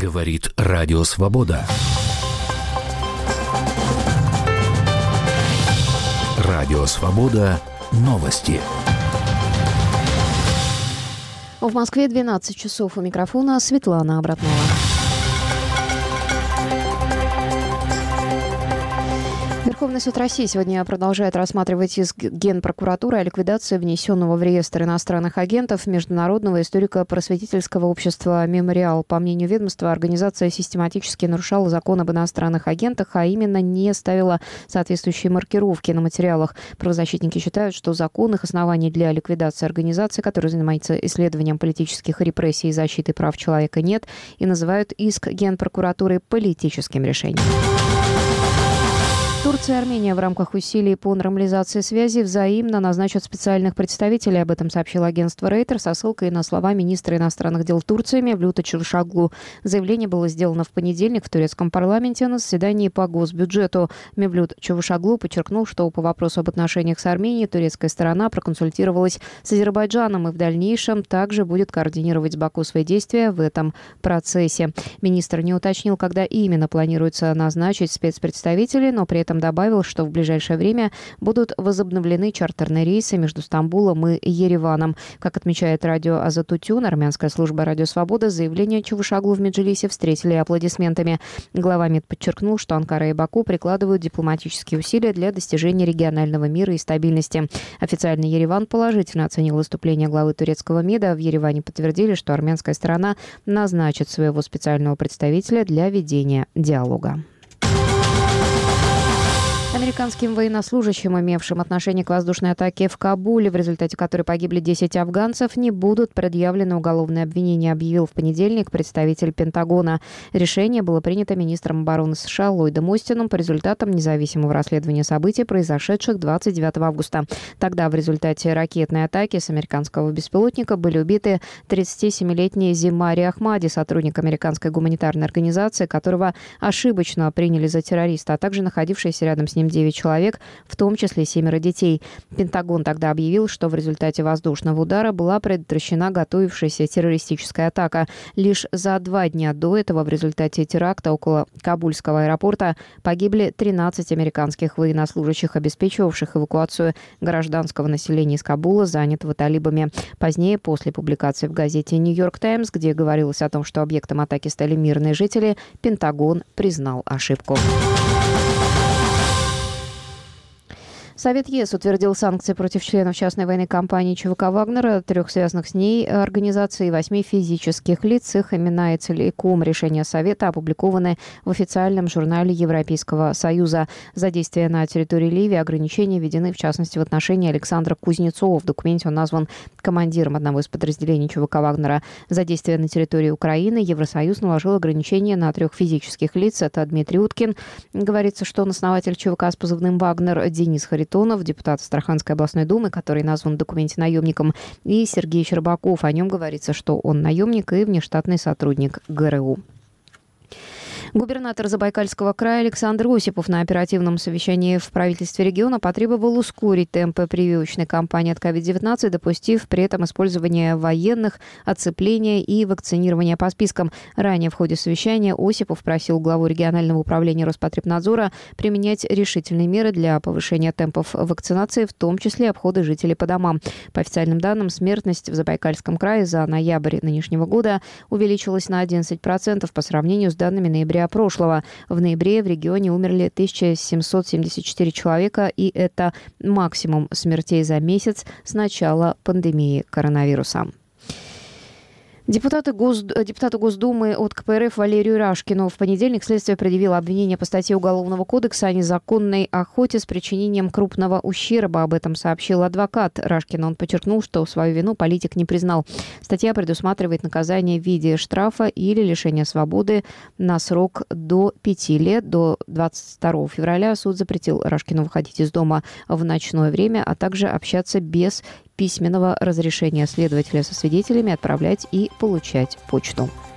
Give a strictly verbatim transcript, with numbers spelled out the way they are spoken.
Говорит Радио Свобода. Радио Свобода. Новости. В Москве двенадцать часов. У микрофона Светлана Обратнова. Верховный суд России сегодня продолжает рассматривать иск Генпрокуратуры о ликвидации внесенного в реестр иностранных агентов Международного историко-просветительского общества «Мемориал». По мнению ведомства, организация систематически нарушала закон об иностранных агентах, а именно не ставила соответствующие маркировки на материалах. Правозащитники считают, что законных оснований для ликвидации организации, которая занимается исследованием политических репрессий и защитой прав человека, нет, и называют иск Генпрокуратуры политическим решением. Турция и Армения в рамках усилий по нормализации связи взаимно назначат специальных представителей. Об этом сообщило агентство Рейтер со ссылкой на слова министра иностранных дел Турции Мевлюта Чавушоглу. Заявление было сделано в понедельник в турецком парламенте на заседании по госбюджету. Мевлют Чавушоглу подчеркнул, что по вопросу об отношениях с Арменией турецкая сторона проконсультировалась с Азербайджаном и в дальнейшем также будет координировать с Баку свои действия в этом процессе. Министр не уточнил, когда именно планируется назначить спецпредставителей, но при этом добавил, что в ближайшее время будут возобновлены чартерные рейсы между Стамбулом и Ереваном. Как отмечает радио Азатутюн, армянская служба «Радио Свобода», заявление Чавушоглу в Меджлисе встретили аплодисментами. Глава МИД подчеркнул, что Анкара и Баку прикладывают дипломатические усилия для достижения регионального мира и стабильности. Официальный Ереван положительно оценил выступление главы турецкого МИДа. В Ереване подтвердили, что армянская сторона назначит своего специального представителя для ведения диалога. Американским военнослужащим, имевшим отношение к воздушной атаке в Кабуле, в результате которой погибли десять афганцев, не будут предъявлены уголовные обвинения, объявил в понедельник представитель Пентагона. Решение было принято министром обороны США Ллойдом Остином по результатам независимого расследования событий, произошедших двадцать девятого августа. Тогда в результате ракетной атаки с американского беспилотника были убиты тридцатисемилетний Зимари Ахмади, сотрудник американской гуманитарной организации, которого ошибочно приняли за террориста, а также находившийся рядом с ним девять человек, в том числе семеро детей. Пентагон тогда объявил, что в результате воздушного удара была предотвращена готовившаяся террористическая атака. Лишь за два дня до этого в результате теракта около Кабульского аэропорта погибли тринадцать американских военнослужащих, обеспечивавших эвакуацию гражданского населения из Кабула, занятого талибами. Позднее, после публикации в газете «Нью-Йорк Таймс», где говорилось о том, что объектом атаки стали мирные жители, Пентагон признал ошибку. Совет ЕС утвердил санкции против членов частной военной компании ЧВК «Вагнер», трех связанных с ней организаций и восьми физических лиц. Их имена и целиком решения Совета опубликованы в официальном журнале Европейского Союза. За действия на территории Ливии ограничения введены, в частности, в отношении Александра Кузнецова. В документе он назван командиром одного из подразделений ЧВК «Вагнера». За действия на территории Украины Евросоюз наложил ограничения на трех физических лиц. Это Дмитрий Уткин. Говорится, что он основатель ЧВК с позывным «Вагнер», Денис Харитонов, депутат Астраханской областной думы, который назван в документе наемником, и Сергей Щербаков. О нем говорится, что он наемник и внештатный сотрудник ГРУ. Губернатор Забайкальского края Александр Осипов на оперативном совещании в правительстве региона потребовал ускорить темпы прививочной кампании от ковид девятнадцать, допустив при этом использование военных, оцепления и вакцинирования по спискам. Ранее в ходе совещания Осипов просил главу регионального управления Роспотребнадзора применять решительные меры для повышения темпов вакцинации, в том числе обхода жителей по домам. По официальным данным, смертность в Забайкальском крае за ноябрь нынешнего года увеличилась на одиннадцать процентов по сравнению с данными ноября прошлого. В ноябре в регионе умерли тысяча семьсот семьдесят четыре человека, и это максимум смертей за месяц с начала пандемии коронавируса. Депутаты Гос... Депутату Госдумы от КПРФ Валерию Рашкину в понедельник следствие предъявило обвинение по статье Уголовного кодекса о незаконной охоте с причинением крупного ущерба. Об этом сообщил адвокат Рашкина. Он подчеркнул, что свою вину политик не признал. Статья предусматривает наказание в виде штрафа или лишения свободы на срок до пяти лет. До двадцать второго февраля суд запретил Рашкину выходить из дома в ночное время, а также общаться без письменного разрешения следователя со свидетелями, отправлять и получать почту.